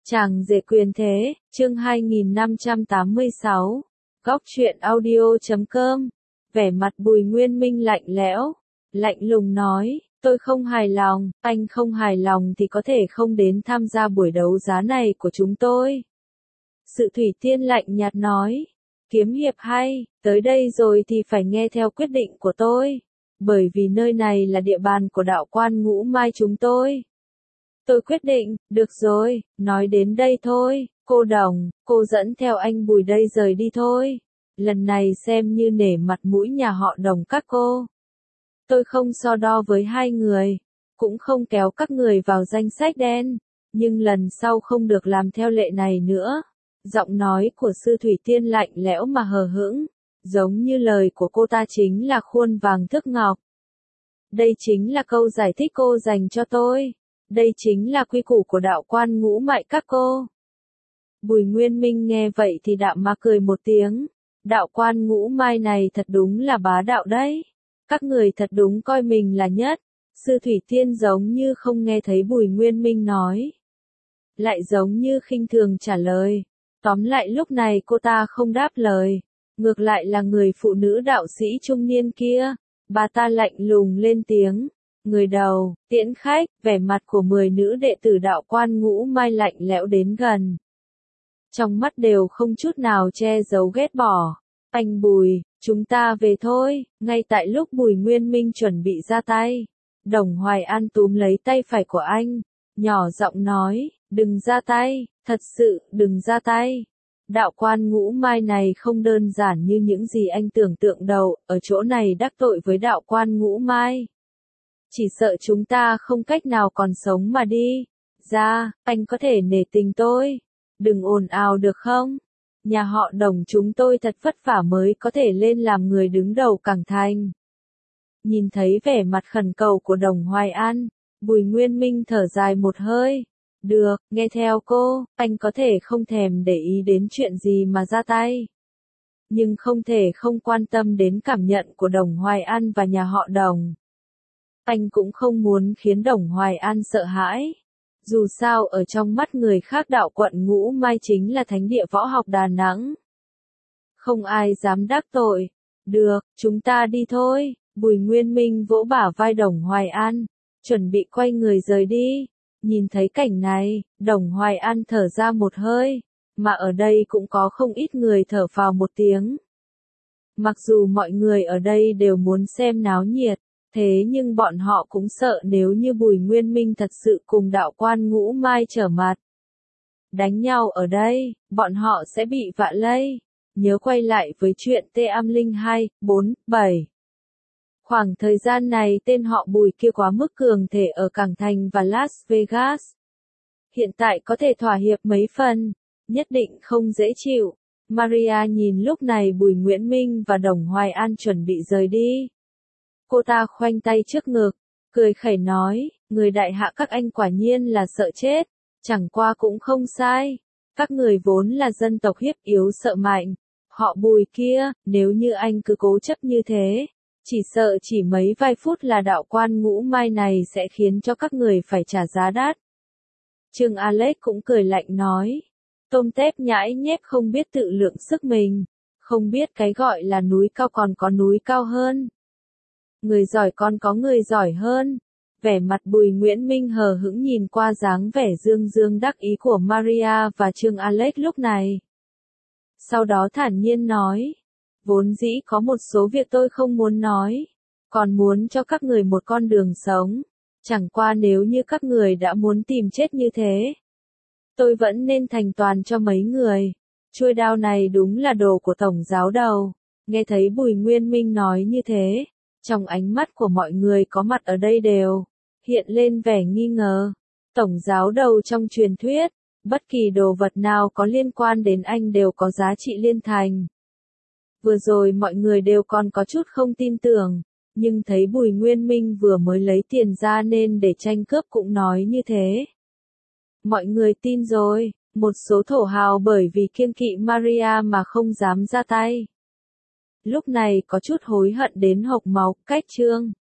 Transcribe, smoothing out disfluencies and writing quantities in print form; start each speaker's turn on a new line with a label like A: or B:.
A: Chàng rể quyền thế, chương 2586, góc truyện audio.com, vẻ mặt Bùi Nguyên Minh lạnh lẽo, lạnh lùng nói, tôi không hài lòng, anh không hài lòng thì có thể không đến tham gia buổi đấu giá này của chúng tôi. Sự Thủy Tiên lạnh nhạt nói, kiếm hiệp hay, tới đây rồi thì phải nghe theo quyết định của tôi, bởi vì nơi này là địa bàn của đạo quan Ngũ Mai chúng tôi. Tôi quyết định, được rồi, nói đến đây thôi, cô Đồng, cô dẫn theo anh Bùi đây rời đi thôi. Lần này xem như nể mặt mũi nhà họ Đồng các cô. Tôi không so đo với hai người, cũng không kéo các người vào danh sách đen, nhưng lần sau không được làm theo lệ này nữa. Giọng nói của Sư Thủy Tiên lạnh lẽo mà hờ hững, giống như lời của cô ta chính là khuôn vàng thước ngọc. Đây chính là câu giải thích cô dành cho tôi. Đây chính là quy củ của đạo quan Ngũ Mai các cô. Bùi Nguyên Minh nghe vậy thì đạm mà cười một tiếng. Đạo quan Ngũ Mai này thật đúng là bá đạo đấy. Các người thật đúng coi mình là nhất. Sư Thủy Tiên giống như không nghe thấy Bùi Nguyên Minh nói. Lại giống như khinh thường trả lời. Tóm lại lúc này cô ta không đáp lời. Ngược lại là người phụ nữ đạo sĩ trung niên kia. Bà ta lạnh lùng lên tiếng. Người đầu, tiễn khách, vẻ mặt của 10 nữ đệ tử đạo quan Ngũ Mai lạnh lẽo đến gần. Trong mắt đều không chút nào che giấu ghét bỏ. Anh Bùi, chúng ta về thôi. Ngay tại lúc Bùi Nguyên Minh chuẩn bị ra tay, Đồng Hoài An túm lấy tay phải của anh, nhỏ giọng nói, đừng ra tay, thật sự, đừng ra tay. Đạo quan Ngũ Mai này không đơn giản như những gì anh tưởng tượng đâu, ở chỗ này đắc tội với đạo quan Ngũ Mai. Chỉ sợ chúng ta không cách nào còn sống mà đi. Ra, anh có thể nể tình tôi. Đừng ồn ào được không? Nhà họ Đồng chúng tôi thật vất vả mới có thể lên làm người đứng đầu Cảng Thành. Nhìn thấy vẻ mặt khẩn cầu của Đồng Hoài An, Bùi Nguyên Minh thở dài một hơi. Được, nghe theo cô, anh có thể không thèm để ý đến chuyện gì mà ra tay. Nhưng không thể không quan tâm đến cảm nhận của Đồng Hoài An và nhà họ Đồng. Anh cũng không muốn khiến Đồng Hoài An sợ hãi. Dù sao ở trong mắt người khác đạo quận Ngũ Mai chính là thánh địa võ học Đà Nẵng. Không ai dám đắc tội. Được, chúng ta đi thôi. Bùi Nguyên Minh vỗ bả vai Đồng Hoài An, chuẩn bị quay người rời đi. Nhìn thấy cảnh này, Đồng Hoài An thở ra một hơi, mà ở đây cũng có không ít người thở phào một tiếng. Mặc dù mọi người ở đây đều muốn xem náo nhiệt, thế nhưng bọn họ cũng sợ nếu như Bùi Nguyên Minh thật sự cùng đạo quan Ngũ Mai trở mặt. Đánh nhau ở đây, bọn họ sẽ bị vạ lây. Nhớ quay lại với chuyện T-Am-Linh 247. Khoảng thời gian này tên họ Bùi kia quá mức cường thể ở Cảng Thành và Las Vegas. Hiện tại có thể thỏa hiệp mấy phần, nhất định không dễ chịu. Maria nhìn lúc này Bùi Nguyễn Minh và Đồng Hoài An chuẩn bị rời đi. Cô ta khoanh tay trước ngực, cười khẩy nói, người đại hạ các anh quả nhiên là sợ chết, chẳng qua cũng không sai. Các người vốn là dân tộc hiếp yếu sợ mạnh. Họ Bùi kia, nếu như anh cứ cố chấp như thế, chỉ sợ chỉ mấy vài phút là đạo quan Ngũ Mai này sẽ khiến cho các người phải trả giá đắt. Trương Alex cũng cười lạnh nói, tôm tép nhãi nhép không biết tự lượng sức mình, không biết cái gọi là núi cao còn có núi cao hơn. Người giỏi còn có người giỏi hơn. Vẻ mặt Bùi Nguyễn Minh hờ hững nhìn qua dáng vẻ dương dương đắc ý của Maria và Trương Alex lúc này. Sau đó thản nhiên nói, vốn dĩ có một số việc tôi không muốn nói, còn muốn cho các người một con đường sống. Chẳng qua nếu như các người đã muốn tìm chết như thế, tôi vẫn nên thành toàn cho mấy người. Chuôi đao này đúng là đồ của Tổng giáo đầu. Nghe thấy Bùi Nguyên Minh nói như thế, trong ánh mắt của mọi người có mặt ở đây đều hiện lên vẻ nghi ngờ. Tổng giáo đầu trong truyền thuyết, bất kỳ đồ vật nào có liên quan đến anh đều có giá trị liên thành. Vừa rồi mọi người đều còn có chút không tin tưởng, nhưng thấy Bùi Nguyên Minh vừa mới lấy tiền ra nên để tranh cướp cũng nói như thế. Mọi người tin rồi, một số thổ hào bởi vì kiêng kỵ Maria mà không dám ra tay. Lúc này có chút hối hận đến hộc máu, cách chương.